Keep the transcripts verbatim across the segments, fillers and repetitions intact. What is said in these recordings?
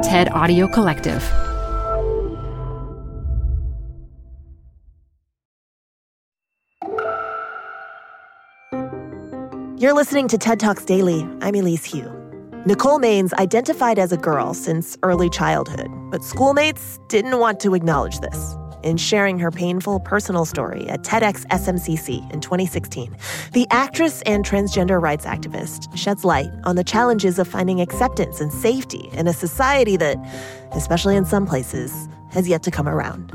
TED Audio Collective. You're listening to TED Talks Daily. I'm Elise Hu. Nicole Maines identified as a girl since early childhood, but schoolmates didn't want to acknowledge this. In sharing her painful personal story at TEDx S M C C in twenty sixteen, the actress and transgender rights activist sheds light on the challenges of finding acceptance and safety in a society that, especially in some places, has yet to come around.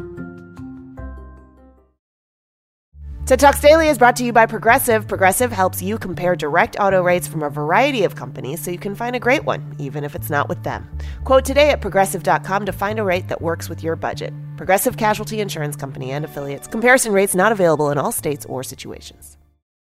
TED Talks Daily is brought to you by Progressive. Progressive helps you compare direct auto rates from a variety of companies so you can find a great one, even if it's not with them. Quote today at progressive dot com to find a rate that works with your budget. Progressive Casualty Insurance Company and affiliates. Comparison rates not available in all states or situations.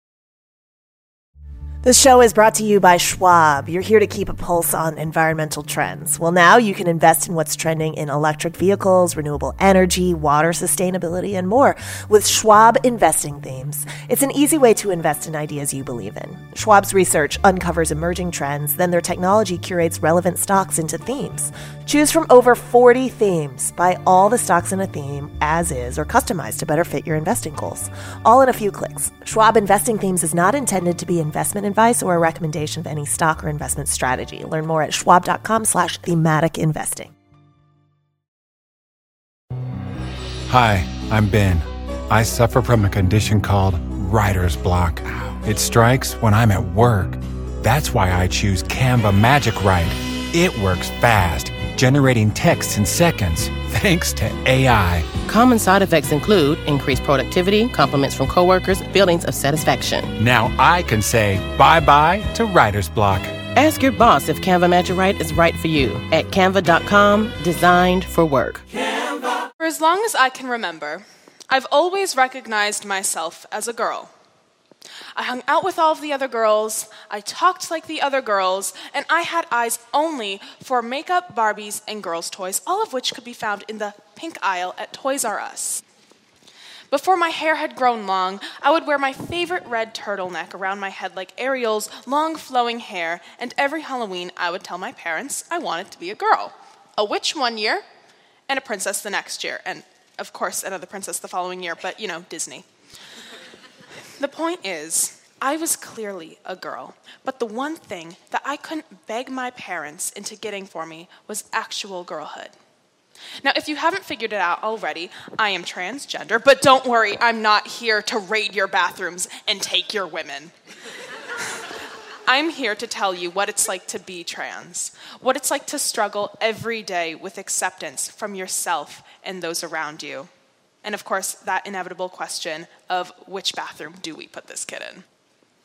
This show is brought to you by Schwab. You're here to keep a pulse on environmental trends. Well, now you can invest in what's trending in electric vehicles, renewable energy, water sustainability, and more with Schwab Investing Themes. It's an easy way to invest in ideas you believe in. Schwab's research uncovers emerging trends, then their technology curates relevant stocks into themes. Choose from over forty themes. Buy all the stocks in a theme as is or customized to better fit your investing goals. All in a few clicks. Schwab Investing Themes is not intended to be investment advice or a recommendation of any stock or investment strategy. Learn more at schwab dot com slash thematic investing. Hi, I'm Ben. I suffer from a condition called writer's block. It strikes when I'm at work. That's why I choose Canva Magic Write. It works fast, generating text in seconds, thanks to A I. Common side effects include increased productivity, compliments from coworkers, feelings of satisfaction. Now I can say bye-bye to writer's block. Ask your boss if Canva Magic Write is right for you at canva dot com, designed for work. Canva. For as long as I can remember, I've always recognized myself as a girl. I hung out with all of the other girls, I talked like the other girls, and I had eyes only for makeup, Barbies, and girls' toys, all of which could be found in the pink aisle at Toys R Us. Before my hair had grown long, I would wear my favorite red turtleneck around my head like Ariel's long flowing hair, and every Halloween I would tell my parents I wanted to be a girl. A witch one year, and a princess the next year, and of course another princess the following year, but you know, Disney. The point is, I was clearly a girl, but the one thing that I couldn't beg my parents into getting for me was actual girlhood. Now, if you haven't figured it out already, I am transgender, but don't worry, I'm not here to raid your bathrooms and take your women. I'm here to tell you what it's like to be trans, what it's like to struggle every day with acceptance from yourself and those around you. And of course, that inevitable question of which bathroom do we put this kid in?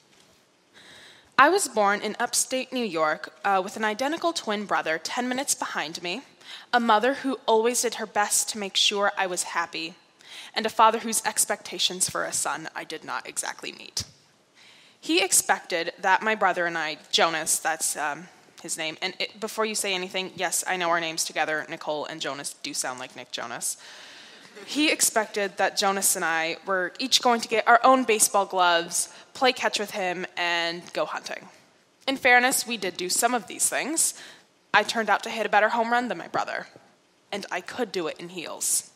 I was born in upstate New York uh, with an identical twin brother ten minutes behind me, a mother who always did her best to make sure I was happy, and a father whose expectations for a son I did not exactly meet. He expected that my brother and I, Jonas, that's um, his name, and it, before you say anything, yes, I know our names together, Nicole and Jonas do sound like Nick Jonas. He expected that Jonas and I were each going to get our own baseball gloves, play catch with him, and go hunting. In fairness, we did do some of these things. I turned out to hit a better home run than my brother, and I could do it in heels.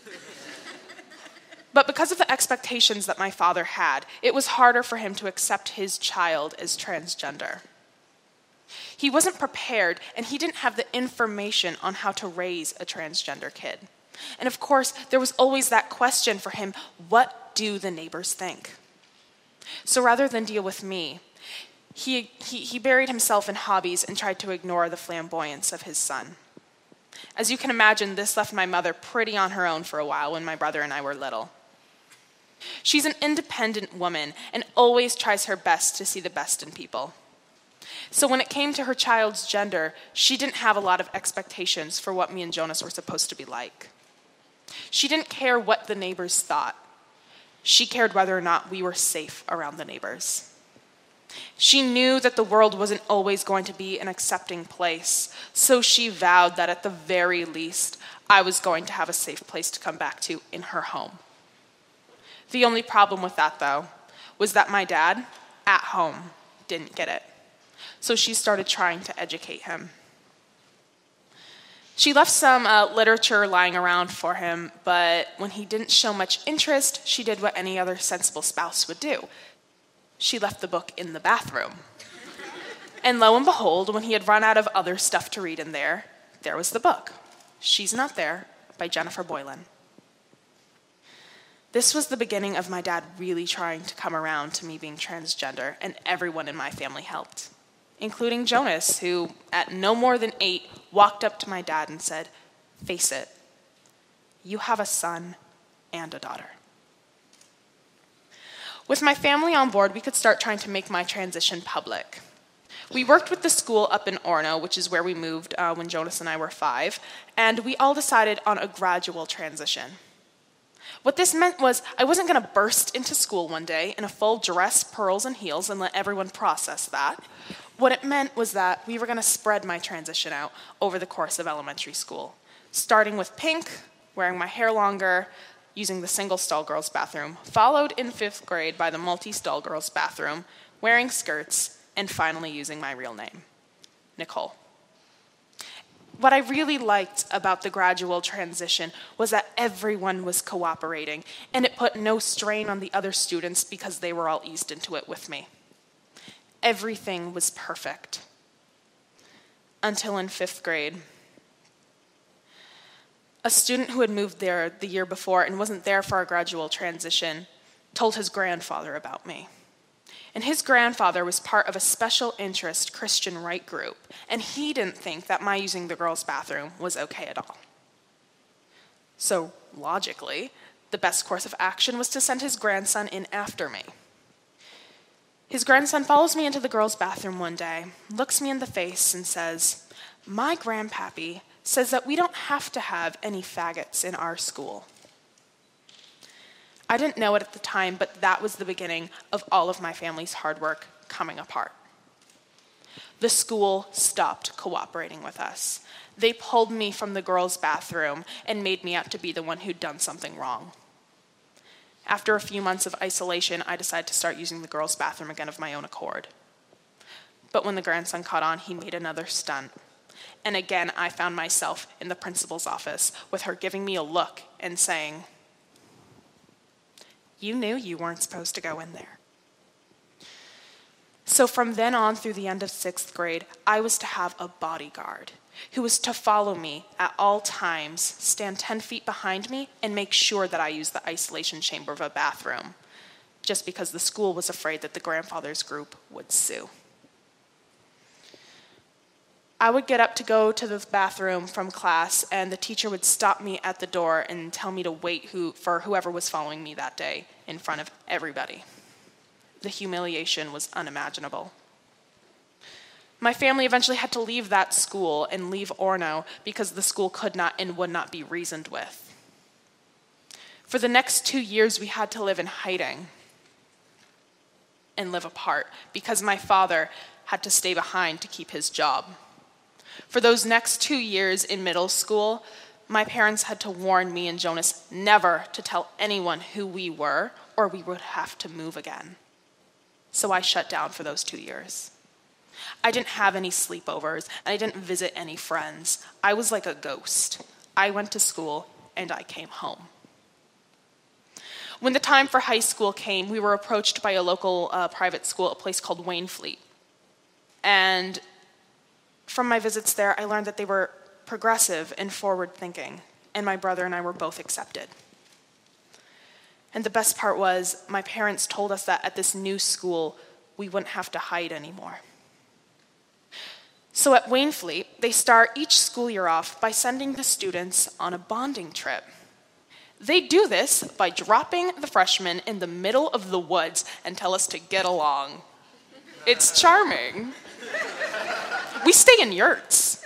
But because of the expectations that my father had, it was harder for him to accept his child as transgender. He wasn't prepared, and he didn't have the information on how to raise a transgender kid. And of course, there was always that question for him, what do the neighbors think? So rather than deal with me, he, he, he buried himself in hobbies and tried to ignore the flamboyance of his son. As you can imagine, this left my mother pretty on her own for a while when my brother and I were little. She's an independent woman and always tries her best to see the best in people. So when it came to her child's gender, she didn't have a lot of expectations for what me and Jonas were supposed to be like. She didn't care what the neighbors thought. She cared whether or not we were safe around the neighbors. She knew that the world wasn't always going to be an accepting place, so she vowed that at the very least, I was going to have a safe place to come back to in her home. The only problem with that, though, was that my dad, at home, didn't get it. So she started trying to educate him. She left some uh, literature lying around for him, but when he didn't show much interest, she did what any other sensible spouse would do. She left the book in the bathroom. And lo and behold, when he had run out of other stuff to read in there, there was the book, She's Not There, by Jennifer Boylan. This was the beginning of my dad really trying to come around to me being transgender, and everyone in my family helped, including Jonas, who, at no more than eight, walked up to my dad and said, "Face it, you have a son and a daughter." With my family on board, we could start trying to make my transition public. We worked with the school up in Orono, which is where we moved uh, when Jonas and I were five, and we all decided on a gradual transition. What this meant was I wasn't going to burst into school one day in a full dress, pearls, and heels and let everyone process that. What it meant was that we were going to spread my transition out over the course of elementary school, starting with pink, wearing my hair longer, using the single-stall girls' bathroom, followed in fifth grade by the multi-stall girls' bathroom, wearing skirts, and finally using my real name, Nicole. What I really liked about the gradual transition was that everyone was cooperating, and it put no strain on the other students because they were all eased into it with me. Everything was perfect. Until in fifth grade. A student who had moved there the year before and wasn't there for our gradual transition told his grandfather about me. And his grandfather was part of a special interest Christian right group, and he didn't think that my using the girls' bathroom was okay at all. So, logically, the best course of action was to send his grandson in after me. His grandson follows me into the girls' bathroom one day, looks me in the face, and says, "My grandpappy says that we don't have to have any faggots in our school." I didn't know it at the time, but that was the beginning of all of my family's hard work coming apart. The school stopped cooperating with us. They pulled me from the girls' bathroom and made me out to be the one who'd done something wrong. After a few months of isolation, I decided to start using the girls' bathroom again of my own accord. But when the grandson caught on, he made another stunt. And again, I found myself in the principal's office with her giving me a look and saying, "You knew you weren't supposed to go in there." So from then on through the end of sixth grade, I was to have a bodyguard who was to follow me at all times, stand ten feet behind me, and make sure that I used the isolation chamber of a bathroom, just because the school was afraid that the grandfather's group would sue. I would get up to go to the bathroom from class, and the teacher would stop me at the door and tell me to wait who, for whoever was following me that day in front of everybody. The humiliation was unimaginable. My family eventually had to leave that school and leave Orono because the school could not and would not be reasoned with. For the next two years, we had to live in hiding and live apart because my father had to stay behind to keep his job. For those next two years in middle school, my parents had to warn me and Jonas never to tell anyone who we were, or we would have to move again. So I shut down for those two years. I didn't have any sleepovers, and I didn't visit any friends. I was like a ghost. I went to school, and I came home. When the time for high school came, we were approached by a local uh, private school, a place called Waynfleet. And from my visits there, I learned that they were progressive and forward-thinking, and my brother and I were both accepted. And the best part was, my parents told us that at this new school, we wouldn't have to hide anymore. So at Waynfleet, they start each school year off by sending the students on a bonding trip. They do this by dropping the freshmen in the middle of the woods and tell us to get along. It's charming. We stay in yurts.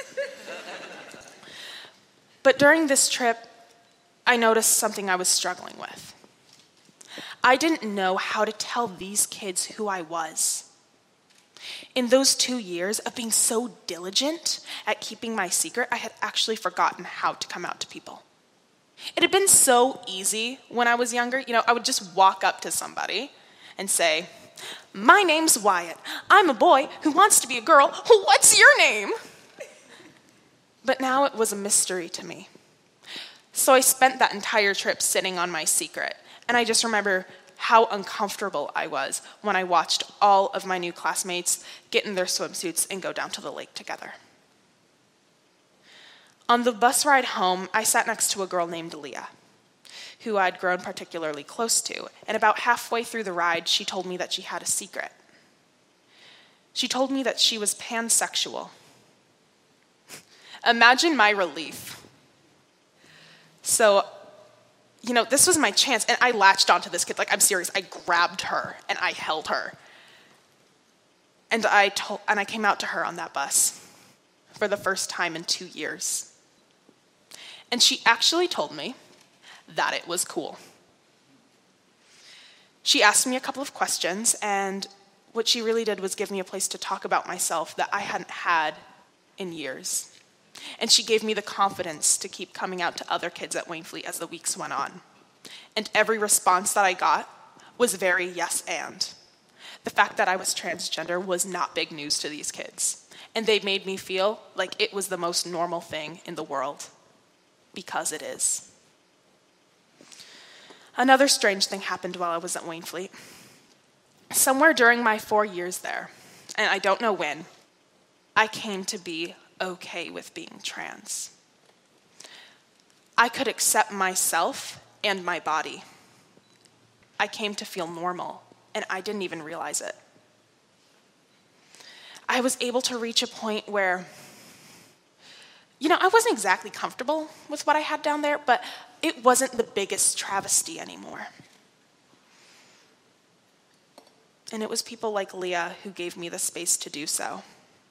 But during this trip, I noticed something I was struggling with. I didn't know how to tell these kids who I was. In those two years of being so diligent at keeping my secret, I had actually forgotten how to come out to people. It had been so easy when I was younger. You know, I would just walk up to somebody and say, "My name's Wyatt. I'm a boy who wants to be a girl. What's your name?" But But now it was a mystery to me. So I spent that entire trip sitting on my secret, and I just remember how uncomfortable I was when I watched all of my new classmates get in their swimsuits and go down to the lake together. On the bus ride home, I sat next to a girl named Leah, who I'd grown particularly close to, and about halfway through the ride, she told me that she had a secret. She told me that she was pansexual. Imagine my relief. So, you know, this was my chance, and I latched onto this kid. Like, I'm serious. I grabbed her, and I held her. And I told, and I came out to her on that bus for the first time in two years. And she actually told me that it was cool. She asked me a couple of questions, and what she really did was give me a place to talk about myself that I hadn't had in years. And she gave me the confidence to keep coming out to other kids at Waynfleet as the weeks went on. And every response that I got was very yes and. The fact that I was transgender was not big news to these kids. And they made me feel like it was the most normal thing in the world, because it is. Another strange thing happened while I was at Waynfleet. Somewhere during my four years there, and I don't know when, I came to be okay with being trans. I could accept myself and my body. I came to feel normal, and I didn't even realize it. I was able to reach a point where, you know, I wasn't exactly comfortable with what I had down there, but it wasn't the biggest travesty anymore. And it was people like Leah who gave me the space to do so.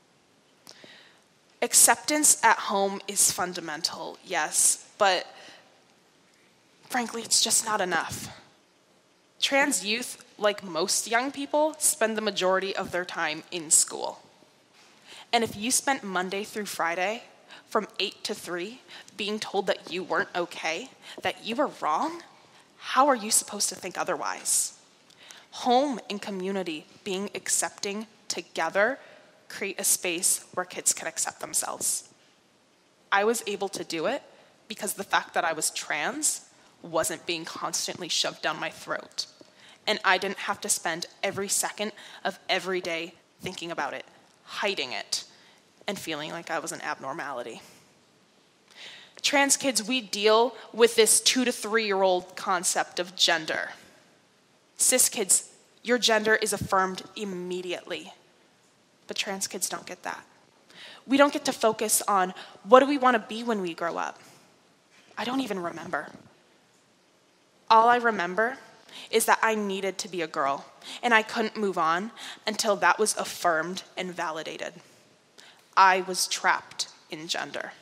Acceptance at home is fundamental, yes, but frankly, it's just not enough. Trans youth, like most young people, spend the majority of their time in school. And if you spent Monday through Friday from eight to three being told that you weren't okay, that you were wrong, how are you supposed to think otherwise? Home and community being accepting together create a space where kids can accept themselves. I was able to do it because the fact that I was trans wasn't being constantly shoved down my throat. And I didn't have to spend every second of every day thinking about it, hiding it, and feeling like I was an abnormality. Trans kids, we deal with this two to three-year-old concept of gender. Cis kids, your gender is affirmed immediately. But trans kids don't get that. We don't get to focus on what do we want to be when we grow up. I don't even remember. All I remember is that I needed to be a girl, and I couldn't move on until that was affirmed and validated. I was trapped in gender.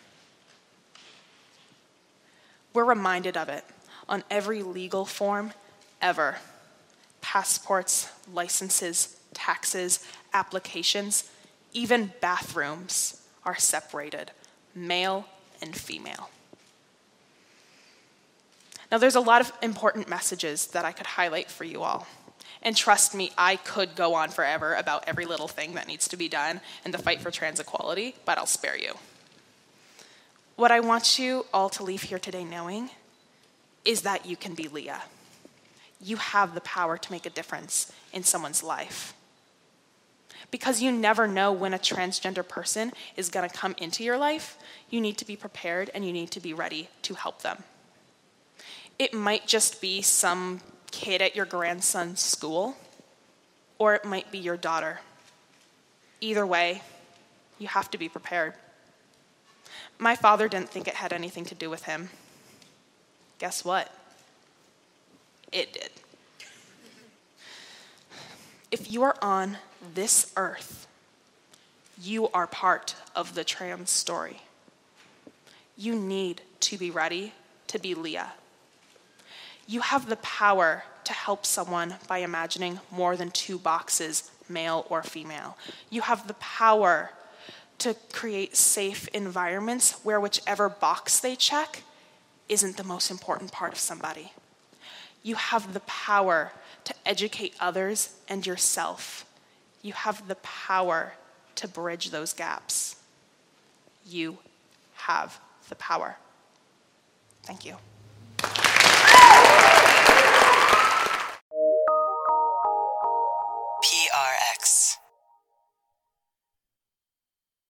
We're reminded of it on every legal form ever. Passports, licenses, taxes, applications, even bathrooms are separated, male and female. Now, there's a lot of important messages that I could highlight for you all. And trust me, I could go on forever about every little thing that needs to be done in the fight for trans equality, but I'll spare you. What I want you all to leave here today knowing is that you can be Leah. You have the power to make a difference in someone's life. Because you never know when a transgender person is going to come into your life, you need to be prepared and you need to be ready to help them. It might just be some kid at your grandson's school, or it might be your daughter. Either way, you have to be prepared. My father didn't think it had anything to do with him. Guess what? It did. If you are on this earth, you are part of the trans story. You need to be ready to be Leah. You have the power to help someone by imagining more than two boxes, male or female. You have the power to create safe environments where whichever box they check isn't the most important part of somebody. You have the power to educate others and yourself. You have the power to bridge those gaps. You have the power. Thank you. P R X.